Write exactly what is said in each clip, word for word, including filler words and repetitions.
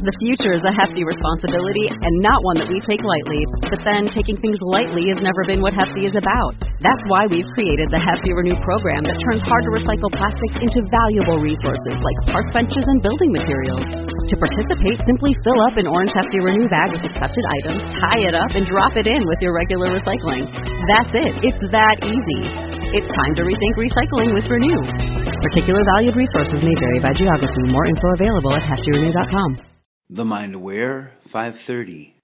The future is a hefty responsibility and not one that we take lightly. But then, taking things lightly has never been what Hefty is about. That's why we've created the Hefty Renew program that turns hard-to-recycle plastics into valuable resources like park benches and building materials. To participate, simply fill up an orange Hefty Renew bag with accepted items, tie it up, and drop it in with your regular recycling. That's it. It's that easy. It's time to rethink recycling with Renew. Particular valued resources may vary by geography. More info available at hefty renew dot com. The Mind Aware five thirty.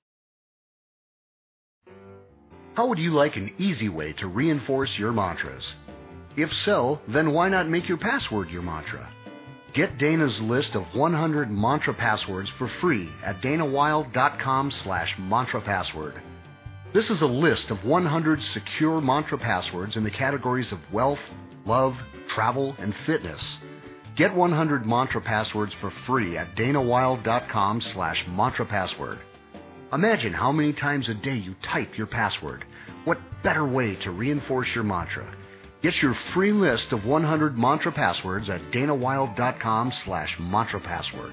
How would you like an easy way to reinforce your mantras? If so, then why not make your password your mantra? Get Dana's list of one hundred mantra passwords for free at dana wilde dot com slash mantra password. This is a list of one hundred secure mantra passwords in the categories of wealth, love, travel, and fitness. Get one hundred mantra passwords for free at dana wilde dot com slash mantra password. Imagine how many times a day you type your password. What better way to reinforce your mantra? Get your free list of one hundred mantra passwords at dana wilde dot com slash mantra password.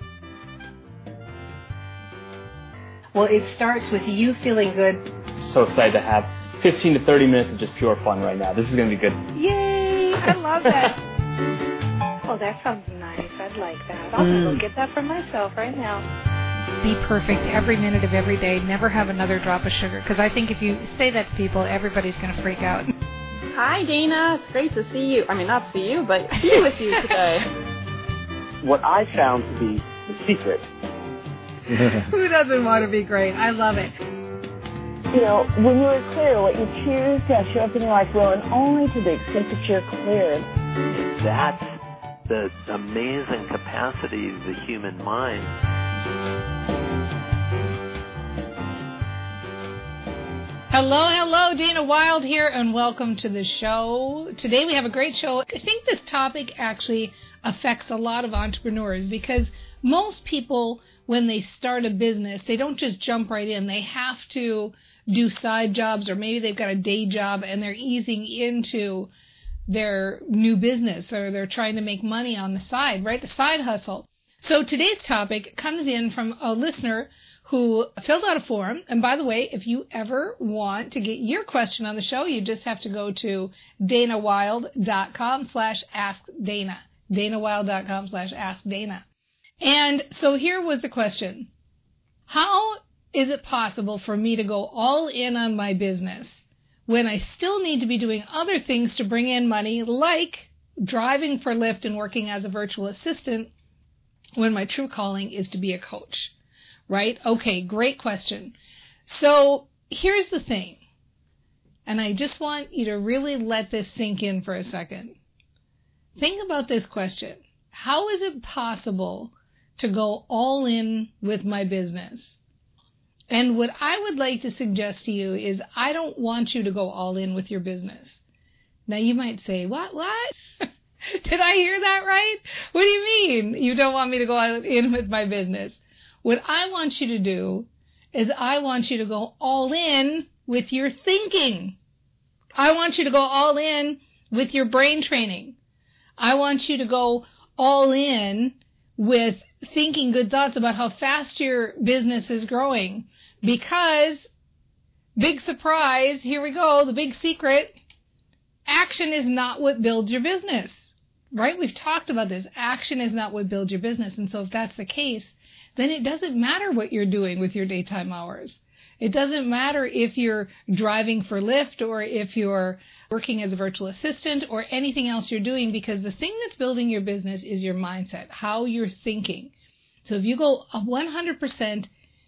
Well, it starts with you feeling good. So excited to have fifteen to thirty minutes of just pure fun right now. This is going to be good. Yay! I love that. Oh, that sounds nice. I'd like that. I'll mm. go get that for myself right now. Be perfect every minute of every day. Never have another drop of sugar. Because I think if you say that to people, everybody's going to freak out. Hi, Dana. It's great to see you. I mean, not see you, but be with you today. What I found to be the secret. Who doesn't want to be great? I love it. You know, when you are clear, what you choose to show up in your life will, and only to the extent that you're clear. That's the amazing capacity of the human mind. Hello, hello, Dana Wilde here, and welcome to the show. Today we have a great show. I think this topic actually affects a lot of entrepreneurs because most people, when they start a business, they don't just jump right in. They have to do side jobs, or maybe they've got a day job and they're easing into their new business, or they're trying to make money on the side, right? The side hustle. So today's topic comes in from a listener who filled out a form. And by the way, if you ever want to get your question on the show, you just have to go to dana wilde dot com slash ask dana. dana wilde dot com slash ask dana. And so here was the question. How is it possible for me to go all in on my business when I still need to be doing other things to bring in money, like driving for Lyft and working as a virtual assistant, when my true calling is to be a coach? Right? Okay, great question. So here's the thing, and I just want you to really let this sink in for a second. Think about this question. How is it possible to go all in with my business? And what I would like to suggest to you is I don't want you to go all in with your business. Now you might say, what, what? Did I hear that right? What do you mean you don't want me to go all in with my business? What I want you to do is I want you to go all in with your thinking. I want you to go all in with your brain training. I want you to go all in with thinking good thoughts about how fast your business is growing. Because, big surprise, here we go, the big secret, action is not what builds your business. Right? We've talked about this. Action is not what builds your business. And so if that's the case, then it doesn't matter what you're doing with your daytime hours. It doesn't matter if you're driving for Lyft or if you're working as a virtual assistant or anything else you're doing, because the thing that's building your business is your mindset, how you're thinking. So if you go one hundred percent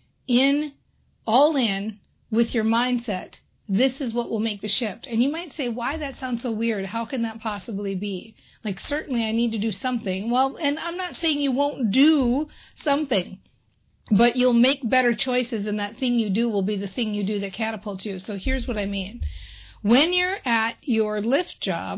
in, all in with your mindset, this is what will make the shift. And you might say, why that sounds so weird? How can that possibly be? Like, certainly I need to do something. Well, and I'm not saying you won't do something, but you'll make better choices, and that thing you do will be the thing you do that catapults you. So here's what I mean. When you're at your Lyft job,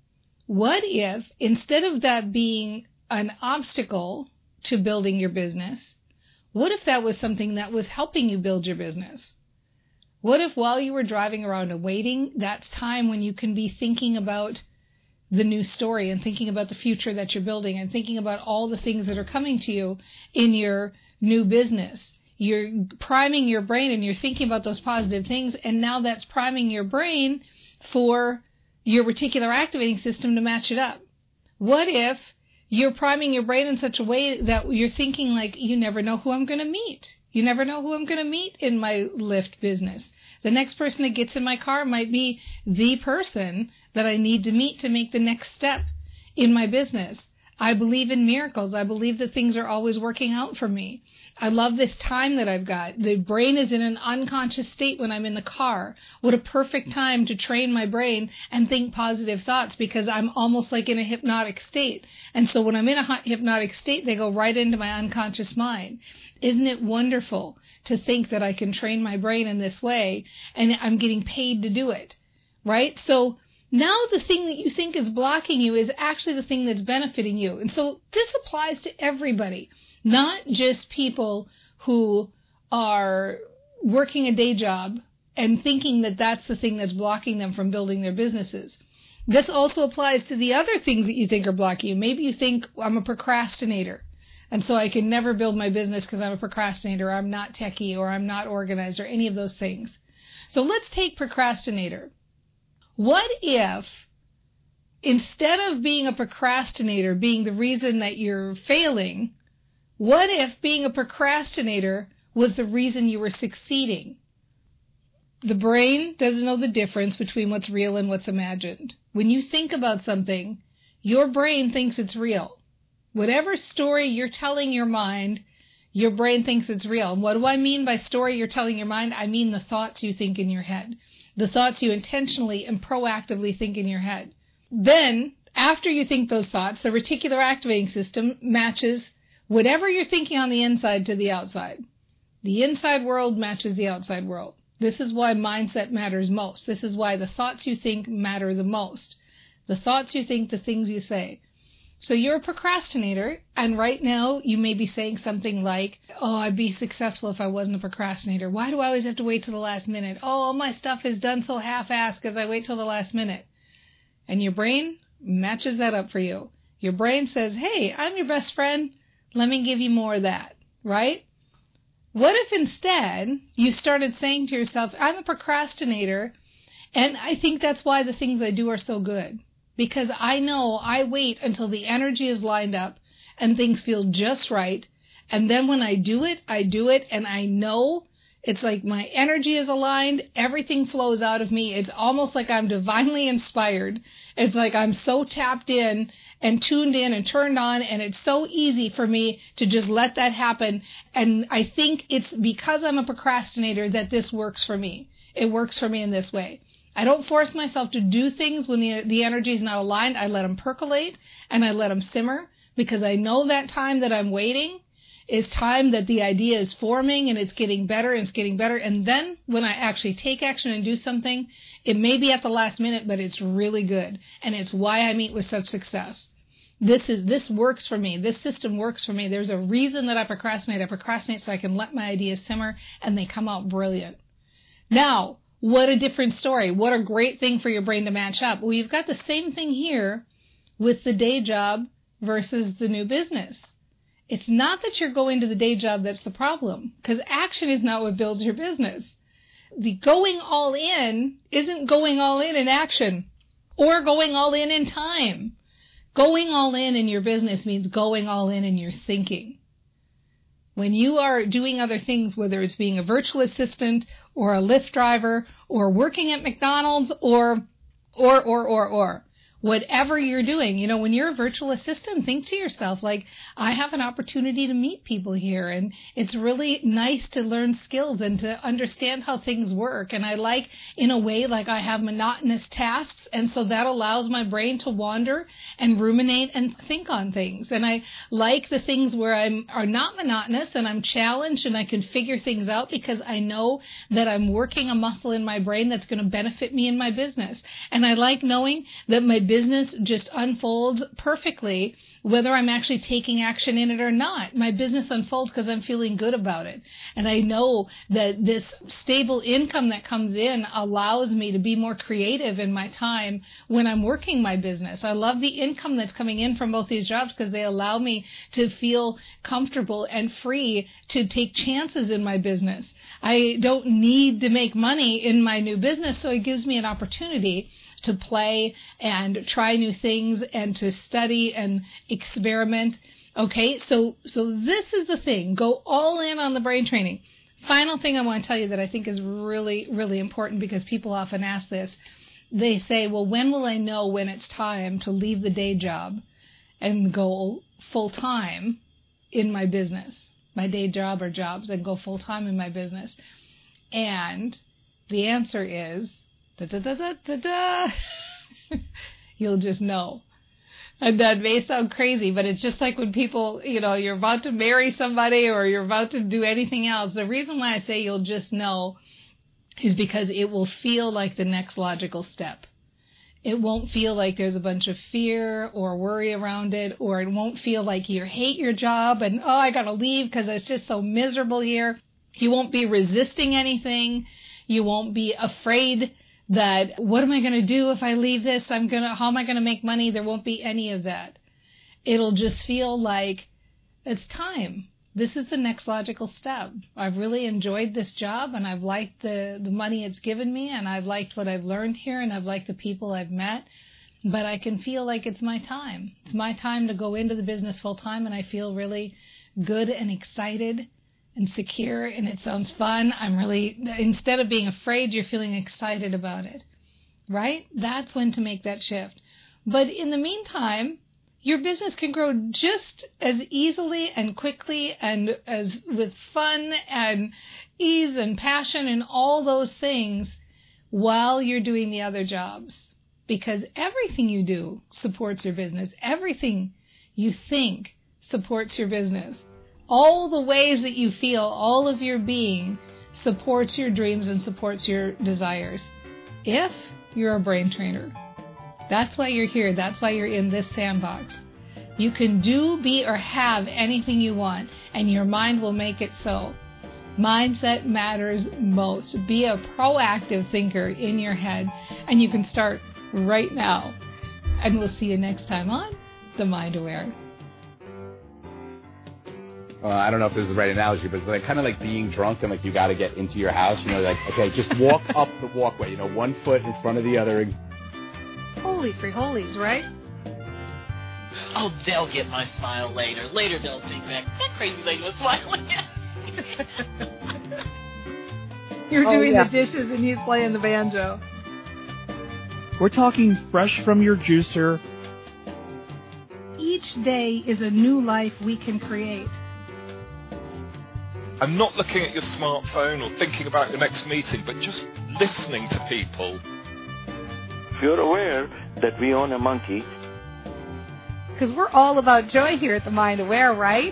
what if, instead of that being an obstacle to building your business, what if that was something that was helping you build your business? What if while you were driving around and waiting, that's time when you can be thinking about the new story and thinking about the future that you're building and thinking about all the things that are coming to you in your new business. You're priming your brain and you're thinking about those positive things, and now that's priming your brain for your reticular activating system to match it up. What if you're priming your brain in such a way that you're thinking like, you never know who I'm going to meet. You never know who I'm going to meet in my Lyft business. The next person that gets in my car might be the person that I need to meet to make the next step in my business. I believe in miracles. I believe that things are always working out for me. I love this time that I've got. The brain is in an unconscious state when I'm in the car. What a perfect time to train my brain and think positive thoughts, because I'm almost like in a hypnotic state. And so when I'm in a hypnotic state, they go right into my unconscious mind. Isn't it wonderful to think that I can train my brain in this way and I'm getting paid to do it, right? So now the thing that you think is blocking you is actually the thing that's benefiting you. And so this applies to everybody, not just people who are working a day job and thinking that that's the thing that's blocking them from building their businesses. This also applies to the other things that you think are blocking you. Maybe you think, I'm a procrastinator, and so I can never build my business because I'm a procrastinator, or I'm not techie, or I'm not organized, or any of those things. So let's take procrastinator. What if, instead of being a procrastinator being the reason that you're failing, what if being a procrastinator was the reason you were succeeding? The brain doesn't know the difference between what's real and what's imagined. When you think about something, your brain thinks it's real. Whatever story you're telling your mind, your brain thinks it's real. And what do I mean by story you're telling your mind? I mean the thoughts you think in your head. The thoughts you intentionally and proactively think in your head. Then, after you think those thoughts, the reticular activating system matches whatever you're thinking on the inside to the outside. The inside world matches the outside world. This is why mindset matters most. This is why the thoughts you think matter the most. The thoughts you think, the things you say. So you're a procrastinator, and right now you may be saying something like, oh, I'd be successful if I wasn't a procrastinator. Why do I always have to wait till the last minute? Oh, all my stuff is done so half-assed because I wait till the last minute. And your brain matches that up for you. Your brain says, hey, I'm your best friend. Let me give you more of that, right? What if instead you started saying to yourself, I'm a procrastinator, and I think that's why the things I do are so good. Because I know I wait until the energy is lined up and things feel just right. And then when I do it, I do it, and I know it's like my energy is aligned. Everything flows out of me. It's almost like I'm divinely inspired. It's like I'm so tapped in and tuned in and turned on, and it's so easy for me to just let that happen. And I think it's because I'm a procrastinator that this works for me. It works for me in this way. I don't force myself to do things when the the energy is not aligned. I let them percolate and I let them simmer, because I know that time that I'm waiting is time that the idea is forming and it's getting better and it's getting better. And then when I actually take action and do something, it may be at the last minute, but it's really good. And it's why I meet with such success. This is this works for me. This system works for me. There's a reason that I procrastinate. I procrastinate so I can let my ideas simmer and they come out brilliant. Now, what a different story. What a great thing for your brain to match up. Well, you've got the same thing here with the day job versus the new business. It's not that you're going to the day job that's the problem, because action is not what builds your business. The going all in isn't going all in in action or going all in in time. Going all in in your business means going all in in your thinking. When you are doing other things, whether it's being a virtual assistant or a Lyft driver or working at McDonald's or, or, or, or, or, whatever you're doing, you know, when you're a virtual assistant, think to yourself, like, I have an opportunity to meet people here, and it's really nice to learn skills and to understand how things work. And I like, in a way, like I have monotonous tasks, and so that allows my brain to wander and ruminate and think on things. And I like the things where I'm are not monotonous and I'm challenged and I can figure things out, because I know that I'm working a muscle in my brain that's going to benefit me in my business. And I like knowing that my business business just unfolds perfectly, whether I'm actually taking action in it or not. My business unfolds because I'm feeling good about it. And I know that this stable income that comes in allows me to be more creative in my time when I'm working my business. I love the income that's coming in from both these jobs because they allow me to feel comfortable and free to take chances in my business. I don't need to make money in my new business, so it gives me an opportunity to play and try new things and to study and experiment. Okay, so so this is the thing. Go all in on the brain training. Final thing I want to tell you that I think is really, really important, because people often ask this. They say, well, when will I know when it's time to leave the day job and go full-time in my business, my day job or jobs, and go full-time in my business? And the answer is, da da da da da da. You'll just know. And that may sound crazy, but it's just like when people, you know, you're about to marry somebody or you're about to do anything else. The reason why I say you'll just know is because it will feel like the next logical step. It won't feel like there's a bunch of fear or worry around it, or it won't feel like you hate your job and, oh, I got to leave because it's just so miserable here. You won't be resisting anything. You won't be afraid that, what am I going to do if I leave this? I'm going to, how am I going to make money? There won't be any of that. It'll just feel like it's time. This is the next logical step. I've really enjoyed this job, and I've liked the, the money it's given me, and I've liked what I've learned here, and I've liked the people I've met, but I can feel like it's my time. It's my time to go into the business full time, and I feel really good and excited and secure, and it sounds fun. I'm really, instead of being afraid, you're feeling excited about it, right? That's when to make that shift. But in the meantime, your business can grow just as easily and quickly and as with fun and ease and passion and all those things while you're doing the other jobs. Because everything you do supports your business. Everything you think supports your business. All the ways that you feel, all of your being supports your dreams and supports your desires. If you're a brain trainer. That's why you're here. That's why you're in this sandbox. You can do, be, or have anything you want, and your mind will make it so. Mindset matters most. Be a proactive thinker in your head, and you can start right now. And we'll see you next time on The Mind Aware. Uh, I don't know if this is the right analogy, but it's like, kind of like being drunk and like you got to get into your house. You know, like, okay, just walk up the walkway, you know, one foot in front of the other. Holy free holies, right? Oh, they'll get my smile later. Later they'll think back, that crazy lady was smiling at me. You're oh, doing yeah. the dishes and he's playing the banjo. We're talking fresh from your juicer. Each day is a new life we can create. I'm not looking at your smartphone or thinking about your next meeting, but just listening to people. If you're aware that we own a monkey. Because we're all about joy here at The Mind Aware, right?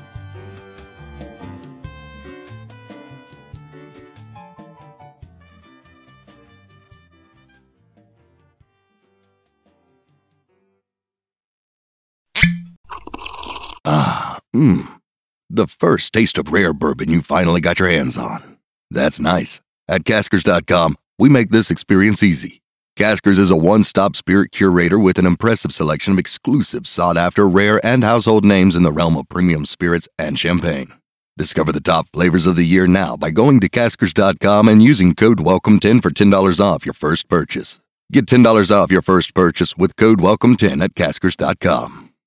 Ah, mmm. The first taste of rare bourbon you finally got your hands on. That's nice. At Caskers dot com, we make this experience easy. Caskers is a one-stop spirit curator with an impressive selection of exclusive, sought-after, rare, and household names in the realm of premium spirits and champagne. Discover the top flavors of the year now by going to Caskers dot com and using code welcome ten for ten dollars off your first purchase. Get ten dollars off your first purchase with code welcome ten at Caskers dot com.